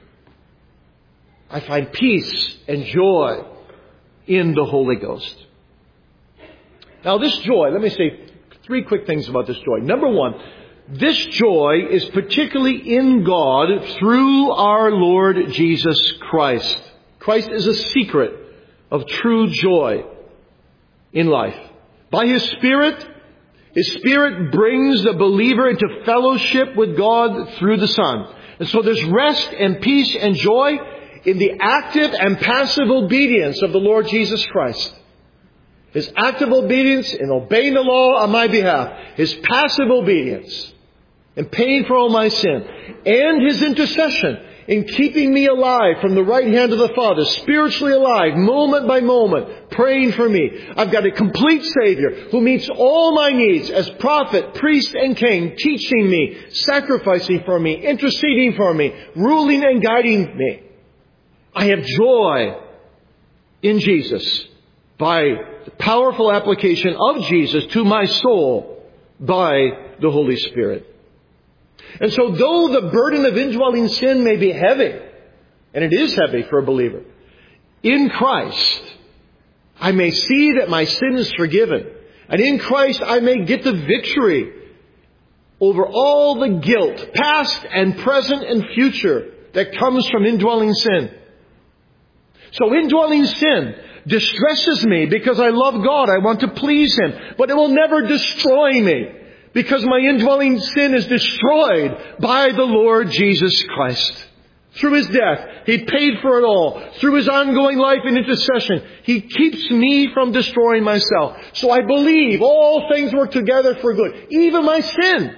I find peace and joy in the Holy Ghost. Now this joy, let me say 3 quick things about this joy. Number 1, this joy is particularly in God through our Lord Jesus Christ. Christ is a secret of true joy in life. By His Spirit brings the believer into fellowship with God through the Son. And so there's rest and peace and joy in the active and passive obedience of the Lord Jesus Christ. His active obedience in obeying the law on my behalf. His passive obedience in paying for all my sin. And His intercession in keeping me alive from the right hand of the Father, spiritually alive, moment by moment, praying for me. I've got a complete Savior who meets all my needs as prophet, priest, and king, teaching me, sacrificing for me, interceding for me, ruling and guiding me. I have joy in Jesus by the powerful application of Jesus to my soul by the Holy Spirit. And so though the burden of indwelling sin may be heavy, and it is heavy for a believer, in Christ I may see that my sin is forgiven. And in Christ I may get the victory over all the guilt, past and present and future, that comes from indwelling sin. So indwelling sin distresses me because I love God. I want to please Him. But it will never destroy me because my indwelling sin is destroyed by the Lord Jesus Christ Through His death, He paid for it all. Through His ongoing life and intercession, He keeps me from destroying myself. So I believe all things work together for good. Even my sin.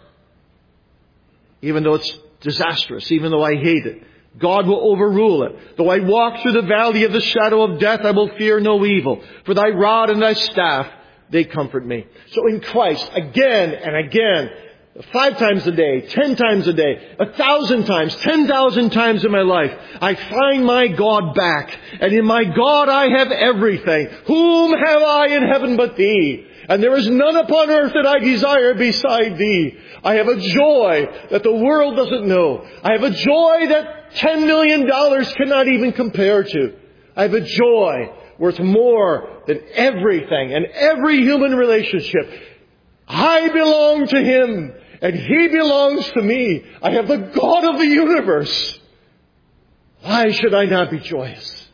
Even though it's disastrous, even though I hate it, God will overrule it. Though I walk through the valley of the shadow of death, I will fear no evil. For Thy rod and Thy staff, they comfort me. So in Christ, again and again, 5 times a day, 10 times a day, 1,000 times, 10,000 times in my life, I find my God back. And in my God I have everything. Whom have I in heaven but Thee? And there is none upon earth that I desire beside Thee. I have a joy that the world doesn't know. I have a joy that $10 million cannot even compare to. I have a joy worth more than everything and every human relationship. I belong to Him and He belongs to me. I have the God of the universe. Why should I not be joyous?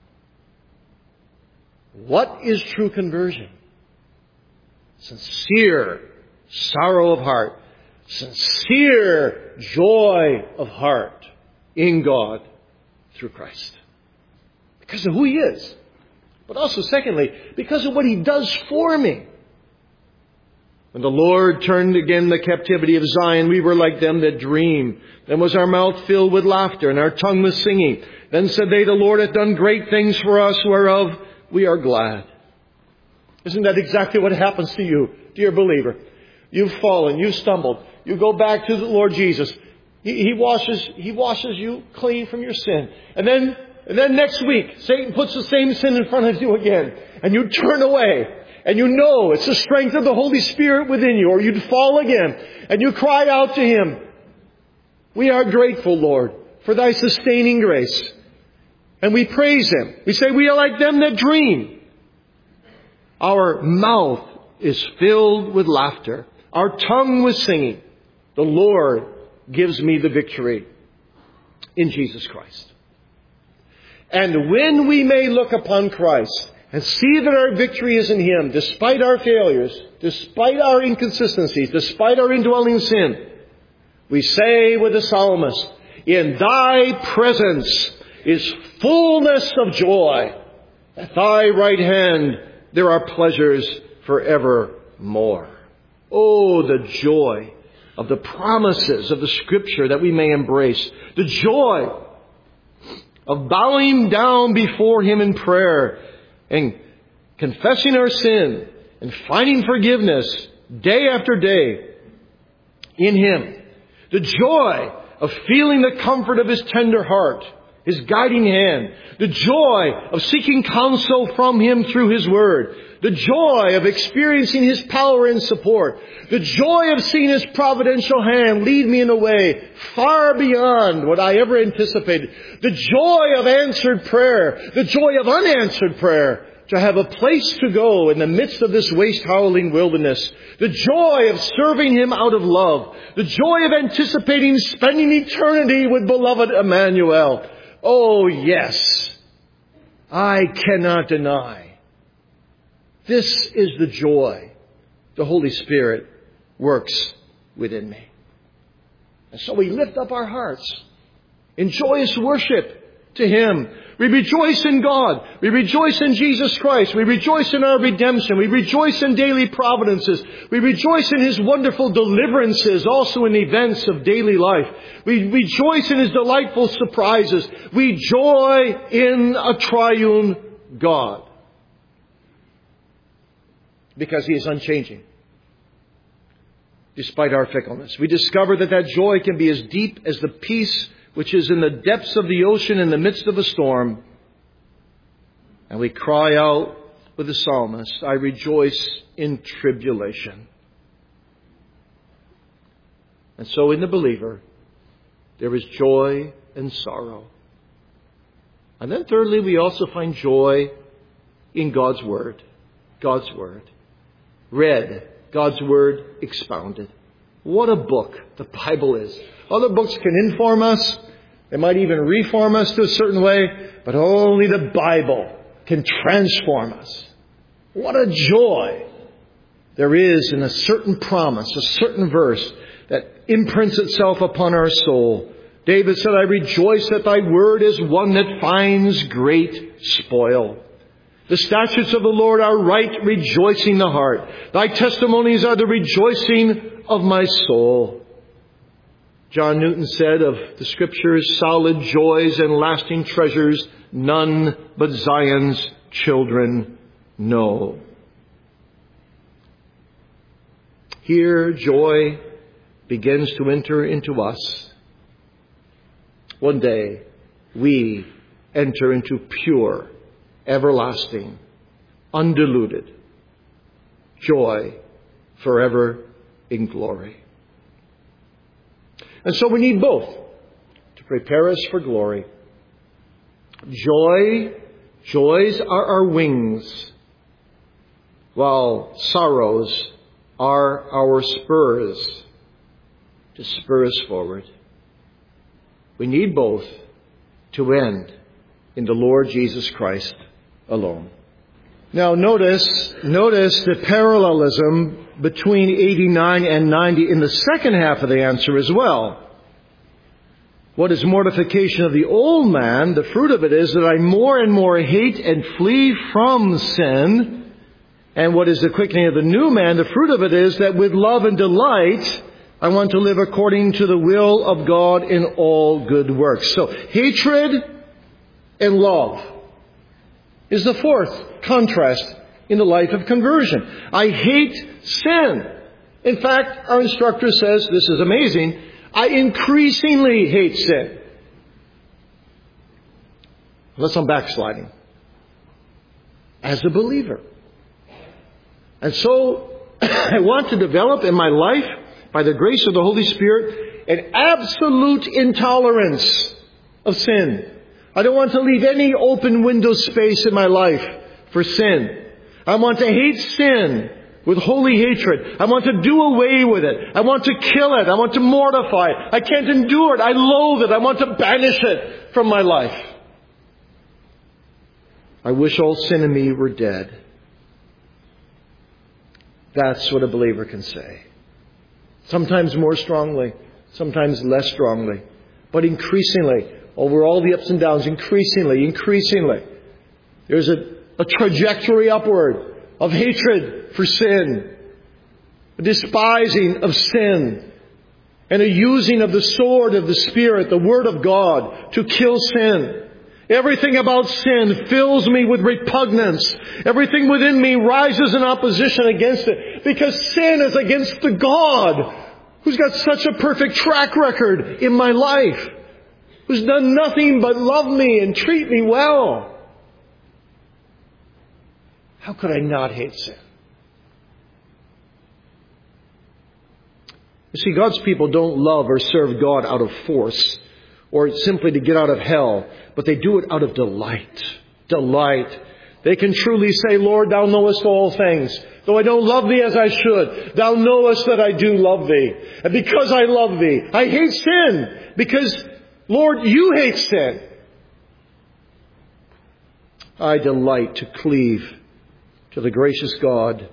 What is true conversion? Sincere sorrow of heart. Sincere joy of heart in God through Christ. Because of who He is. But also, secondly, because of what He does for me. When the Lord turned again the captivity of Zion, we were like them that dream. Then was our mouth filled with laughter, and our tongue was singing. Then said they, the Lord hath done great things for us, whereof we are glad. Isn't that exactly what happens to you, dear believer? You've fallen, you've stumbled. You go back to the Lord Jesus. He washes you clean from your sin. And then next week, Satan puts the same sin in front of you again. And you turn away. And you know it's the strength of the Holy Spirit within you. Or you'd fall again. And you cry out to Him. We are grateful, Lord, for Thy sustaining grace. And we praise Him. We say we are like them that dream. Our mouth is filled with laughter. Our tongue was singing. The Lord gives me the victory in Jesus Christ. And when we may look upon Christ and see that our victory is in Him, despite our failures, despite our inconsistencies, despite our indwelling sin, we say with the psalmist, in Thy presence is fullness of joy. At Thy right hand there are pleasures forevermore. Oh, the joy of the promises of the Scripture that we may embrace. The joy of bowing down before Him in prayer and confessing our sin and finding forgiveness day after day in Him. The joy of feeling the comfort of His tender heart, His guiding hand. The joy of seeking counsel from Him through His Word. The joy of experiencing His power and support. The joy of seeing His providential hand lead me in a way far beyond what I ever anticipated. The joy of answered prayer. The joy of unanswered prayer. To have a place to go in the midst of this waste-howling wilderness. The joy of serving Him out of love. The joy of anticipating spending eternity with beloved Emmanuel. Oh, yes. I cannot deny. This is the joy the Holy Spirit works within me. And so we lift up our hearts in joyous worship to Him. We rejoice in God. We rejoice in Jesus Christ. We rejoice in our redemption. We rejoice in daily providences. We rejoice in His wonderful deliverances, also in events of daily life. We rejoice in His delightful surprises. We joy in a triune God. Because He is unchanging. Despite our fickleness. We discover that joy can be as deep as the peace which is in the depths of the ocean in the midst of a storm. And we cry out with the psalmist, I rejoice in tribulation. And so in the believer, there is joy and sorrow. And then thirdly, we also find joy in God's Word. God's Word. Read, God's Word expounded. What a book the Bible is. Other books can inform us. They might even reform us to a certain way. But only the Bible can transform us. What a joy there is in a certain promise, a certain verse that imprints itself upon our soul. David said, I rejoice that thy word is one that finds great spoil. The statutes of the Lord are right, rejoicing the heart. Thy testimonies are the rejoicing of my soul. John Newton said of the Scriptures, solid joys and lasting treasures, none but Zion's children know. Here, joy begins to enter into us. One day, we enter into pure, everlasting, undiluted joy forever in glory. And so we need both to prepare us for glory. Joys are our wings, while sorrows are our spurs to spur us forward. We need both to end in the Lord Jesus Christ alone. Now notice the parallelism between 89 and 90 in the second half of the answer as well. What is mortification of the old man? The fruit of it is that I more and more hate and flee from sin. And what is the quickening of the new man? The fruit of it is that with love and delight, I want to live according to the will of God in all good works. So hatred and love is the fourth contrast in the life of conversion. I hate sin. In fact, our instructor says, this is amazing, I increasingly hate sin. Unless I'm backsliding. As a believer. And so, I want to develop in my life, by the grace of the Holy Spirit, an absolute intolerance of sin. I don't want to leave any open window space in my life for sin. I want to hate sin with holy hatred. I want to do away with it. I want to kill it. I want to mortify it. I can't endure it. I loathe it. I want to banish it from my life. I wish all sin in me were dead. That's what a believer can say. Sometimes more strongly, sometimes less strongly. But increasingly, over all the ups and downs, increasingly, there's a trajectory upward of hatred for sin, a despising of sin, and a using of the sword of the Spirit, the Word of God, to kill sin. Everything about sin fills me with repugnance. Everything within me rises in opposition against it. Because sin is against the God who's got such a perfect track record in my life. Who's done nothing but love me and treat me well. How could I not hate sin? You see, God's people don't love or serve God out of force or simply to get out of hell, but they do it out of delight. Delight. They can truly say, Lord, thou knowest all things. Though I don't love thee as I should, thou knowest that I do love thee. And because I love thee, I hate sin. Because, Lord, you hate sin. I delight to cleave to the gracious God.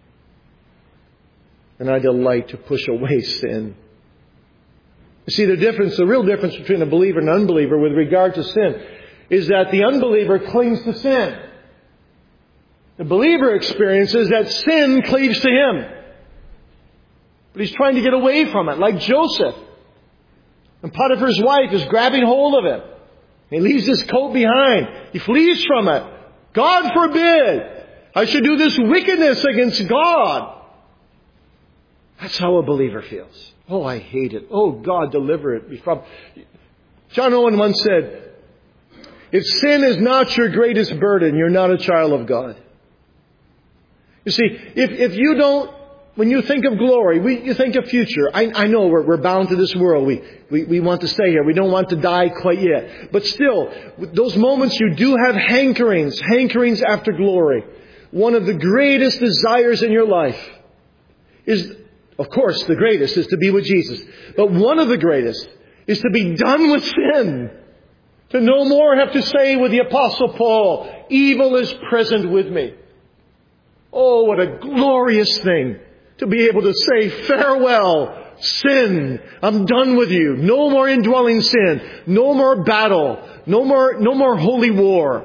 And I delight to push away sin. You see, the real difference between a believer and an unbeliever with regard to sin is that the unbeliever clings to sin. The believer experiences that sin cleaves to him. But he's trying to get away from it, like Joseph. And Potiphar's wife is grabbing hold of him. He leaves his coat behind. He flees from it. God forbid I should do this wickedness against God. That's how a believer feels. Oh, I hate it. Oh, God, deliver it from. John Owen once said, if sin is not your greatest burden, you're not a child of God. You see, if you don't, when you think of glory, you think of future. I know we're bound to this world. We want to stay here. We don't want to die quite yet. But still, those moments you do have hankerings after glory. One of the greatest desires in your life is, of course, the greatest is to be with Jesus. But one of the greatest is to be done with sin. To no more have to say with the Apostle Paul, evil is present with me. Oh, what a glorious thing to be able to say farewell Sin. I'm done with you. No more indwelling sin. No more battle. No more holy war.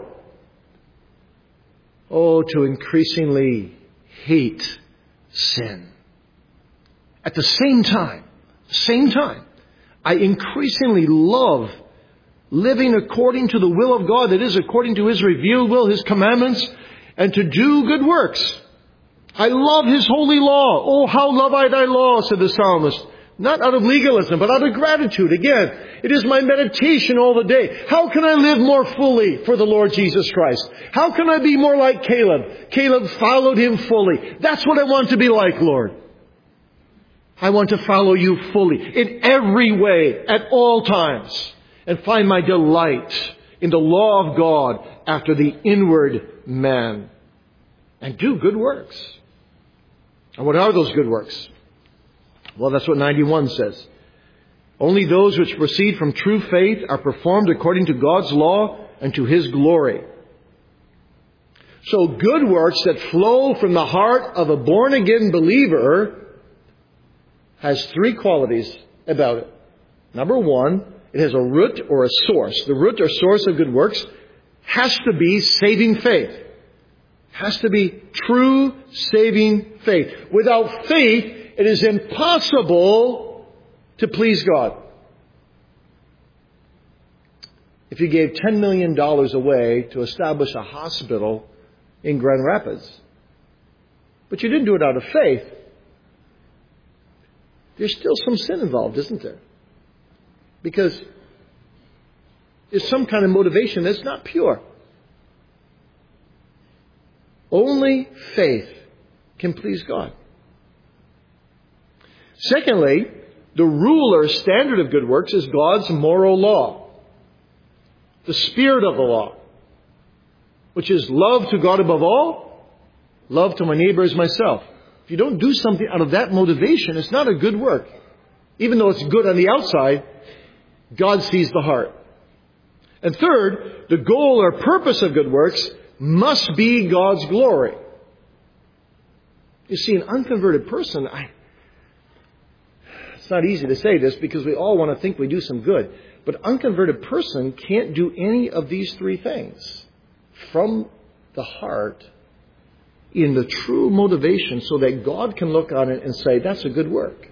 Oh, to increasingly hate sin. At the same time, I increasingly love living according to the will of God, that is, according to His revealed will, His commandments, and to do good works. I love His holy law. Oh, how love I thy law, said the psalmist. Not out of legalism, but out of gratitude. Again, it is my meditation all the day. How can I live more fully for the Lord Jesus Christ? How can I be more like Caleb? Caleb followed Him fully. That's what I want to be like, Lord. I want to follow You fully, in every way, at all times, and find my delight in the law of God after the inward man, and do good works. And what are those good works? Well, that's what 91 says. Only those which proceed from true faith are performed according to God's law and to His glory. So good works that flow from the heart of a born-again believer has three qualities about it. Number one, it has a root or a source. The root or source of good works has to be saving faith. Has to be true saving faith. Without faith, it is impossible to please God. If you gave $10 million away to establish a hospital in Grand Rapids, but you didn't do it out of faith, there's still some sin involved, isn't there? Because there's some kind of motivation that's not pure. Only faith can please God. Secondly, the rule or standard of good works is God's moral law. The spirit of the law, which is love to God above all, love to my neighbor as myself. If you don't do something out of that motivation, it's not a good work. Even though it's good on the outside, God sees the heart. And third, the goal or purpose of good works must be God's glory. You see, an unconverted person, it's not easy to say this because we all want to think we do some good. But an unconverted person can't do any of these three things from the heart in the true motivation so that God can look on it and say, that's a good work.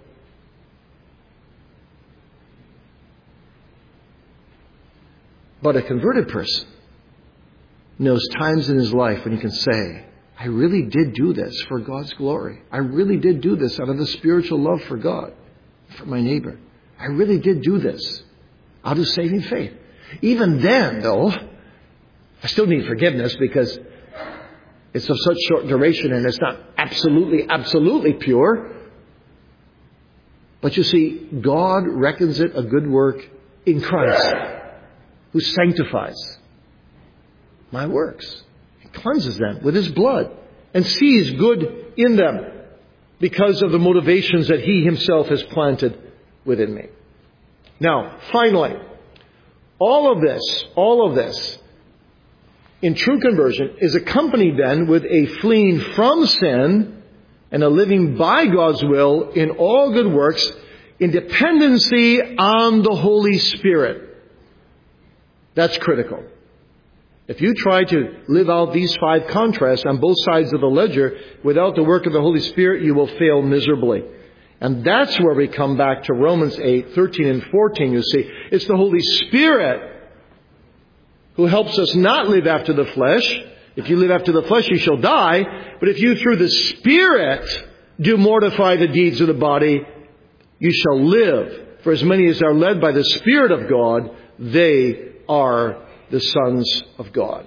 But a converted person knows times in his life when he can say, I really did do this for God's glory. I really did do this out of the spiritual love for God, for my neighbor. I really did do this out of saving faith. Even then, though, I still need forgiveness because it's of such short duration and it's not absolutely pure. But you see, God reckons it a good work in Christ, who sanctifies my works. He cleanses them with His blood and sees good in them because of the motivations that He Himself has planted within me. Now, finally, all of this in true conversion is accompanied then with a fleeing from sin and a living by God's will in all good works in dependency on the Holy Spirit. That's critical. If you try to live out these five contrasts on both sides of the ledger without the work of the Holy Spirit, you will fail miserably. And that's where we come back to Romans 8:13 and 14, you see. It's the Holy Spirit who helps us not live after the flesh. If you live after the flesh, you shall die. But if you through the Spirit do mortify the deeds of the body, you shall live. For as many as are led by the Spirit of God, they are the sons of God.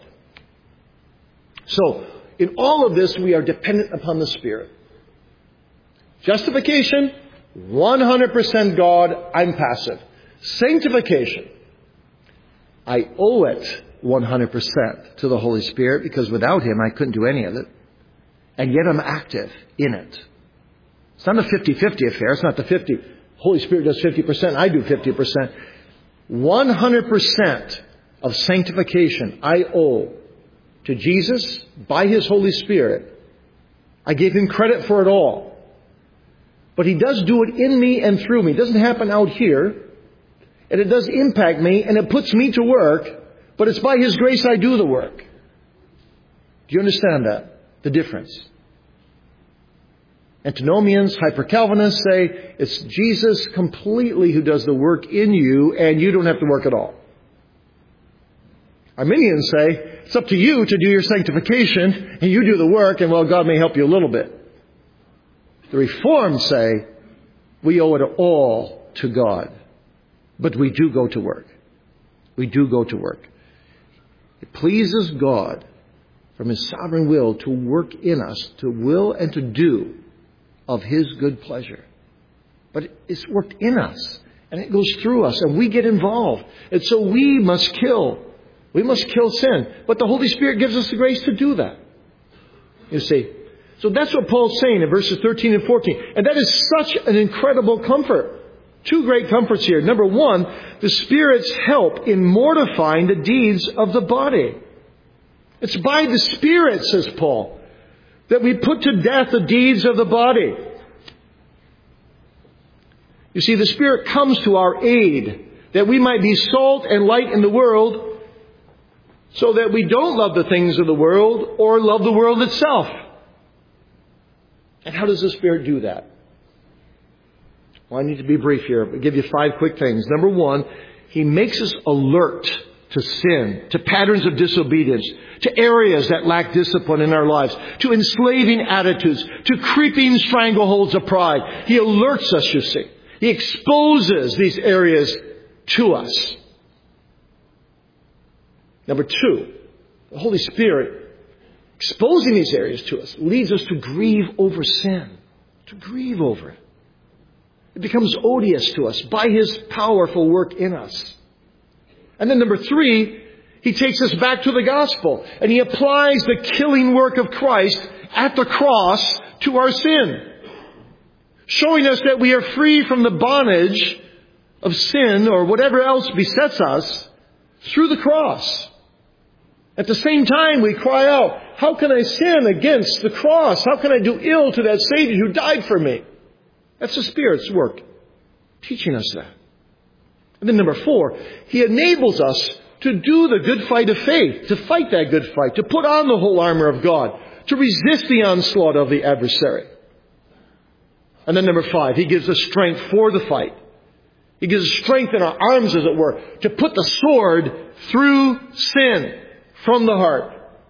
So, in all of this, we are dependent upon the Spirit. Justification, 100% God, I'm passive. Sanctification, I owe it 100% to the Holy Spirit because without Him I couldn't do any of it. And yet I'm active in it. It's not a 50-50 affair. It's not the 50. Holy Spirit does 50%, I do 50%. 100% of sanctification I owe to Jesus by His Holy Spirit. I gave Him credit for it all. But He does do it in me and through me. It doesn't happen out here. And it does impact me, and it puts me to work. But it's by His grace I do the work. Do you understand that? The difference. Antinomians, Hyper-Calvinists say it's Jesus completely who does the work in you, and you don't have to work at all. Arminians say it's up to you to do your sanctification, and you do the work, and well, God may help you a little bit. The Reformed say we owe it all to God. But we do go to work. We do go to work. It pleases God from His sovereign will to work in us, to will and to do of His good pleasure. But it's worked in us, and it goes through us, and we get involved. And so we must kill. We must kill sin. But the Holy Spirit gives us the grace to do that. You see. So that's what Paul's saying in verses 13 and 14. And that is such an incredible comfort. Two great comforts here. Number one, the Spirit's help in mortifying the deeds of the body. It's by the Spirit, says Paul, that we put to death the deeds of the body. You see, the Spirit comes to our aid, that we might be salt and light in the world, so that we don't love the things of the world or love the world itself. And how does the Spirit do that? Well, I need to be brief here. I'll give you 5 quick things. Number one, He makes us alert to sin, to patterns of disobedience, to areas that lack discipline in our lives, to enslaving attitudes, to creeping strangleholds of pride. He alerts us, you see. He exposes these areas to us. Number 2, the Holy Spirit, exposing these areas to us, leads us to grieve over sin, to grieve over it. It becomes odious to us by His powerful work in us. And then number 3, He takes us back to the gospel, and He applies the killing work of Christ at the cross to our sin, showing us that we are free from the bondage of sin or whatever else besets us through the cross. At the same time, we cry out, how can I sin against the cross? How can I do ill to that Savior who died for me? That's the Spirit's work, teaching us that. And then number 4, He enables us to do the good fight of faith, to fight that good fight, to put on the whole armor of God, to resist the onslaught of the adversary. And then number 5, He gives us strength for the fight. He gives us strength in our arms, as it were, to put the sword through sin from the heart.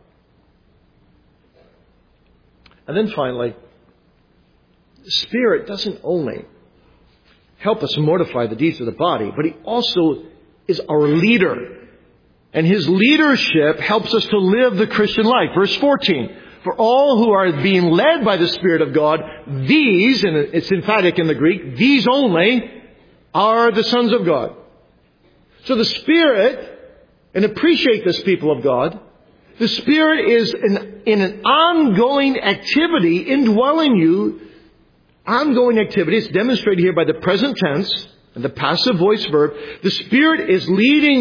And then finally, the Spirit doesn't only help us mortify the deeds of the body, but He also is our leader. And His leadership helps us to live the Christian life. Verse 14, for all who are being led by the Spirit of God, these, and it's emphatic in the Greek, these only are the sons of God. So the Spirit, and appreciate this, people of God, the Spirit is in an ongoing activity indwelling you. Ongoing activity. It's demonstrated here by the present tense and the passive voice verb. The Spirit is leading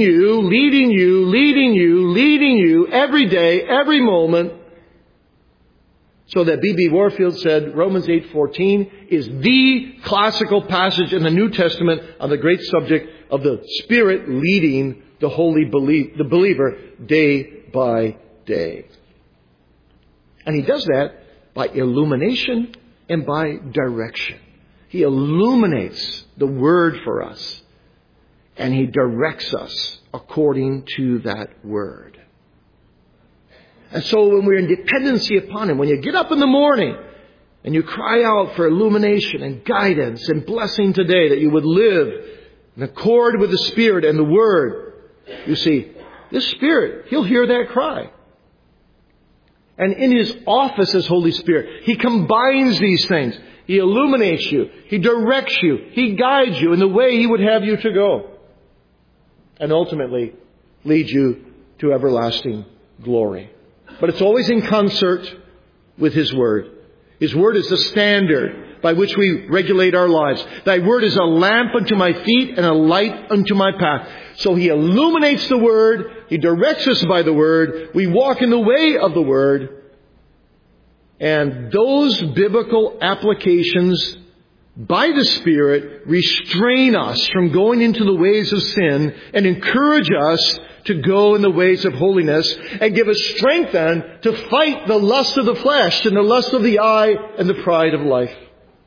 you every day, every moment. So that B.B. Warfield said Romans 8:14 is the classical passage in the New Testament on the great subject of the Spirit leading the the believer day by day. And He does that by illumination and by direction. He illuminates the Word for us, and He directs us according to that Word. And so when we're in dependency upon Him, when you get up in the morning and you cry out for illumination and guidance and blessing today, that you would live in accord with the Spirit and the Word, you see, this Spirit, He'll hear that cry. And in His office as Holy Spirit, He combines these things. He illuminates you. He directs you. He guides you in the way He would have you to go. And ultimately leads you to everlasting glory. But it's always in concert with His Word. His Word is the standard by which we regulate our lives. Thy Word is a lamp unto my feet and a light unto my path. So He illuminates the Word. He directs us by the Word. We walk in the way of the Word. And those biblical applications by the Spirit, restrain us from going into the ways of sin and encourage us to go in the ways of holiness, and give us strength then to fight the lust of the flesh and the lust of the eye and the pride of life.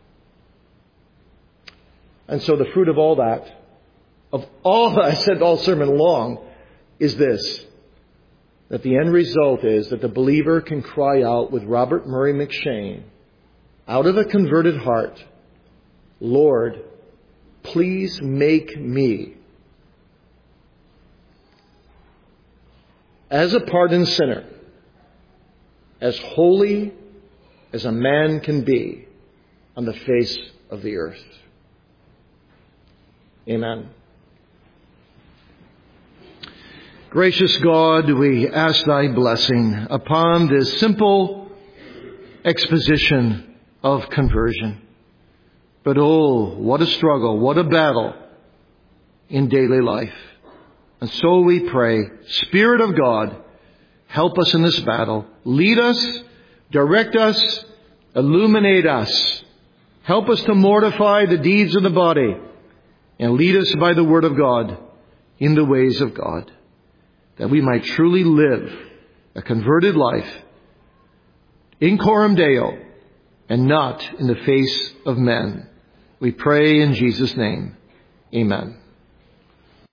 And so the fruit of all that I said all sermon long, is this: that the end result is that the believer can cry out with Robert Murray McCheyne, out of a converted heart, "Lord, please make me, as a pardoned sinner, as holy as a man can be on the face of the earth." Amen. Gracious God, we ask Thy blessing upon this simple exposition of conversion. But oh, what a struggle, what a battle in daily life. And so we pray, Spirit of God, help us in this battle. Lead us, direct us, illuminate us. Help us to mortify the deeds of the body, and lead us by the Word of God in the ways of God, that we might truly live a converted life in coram Deo and not in the face of men. We pray in Jesus' name. Amen.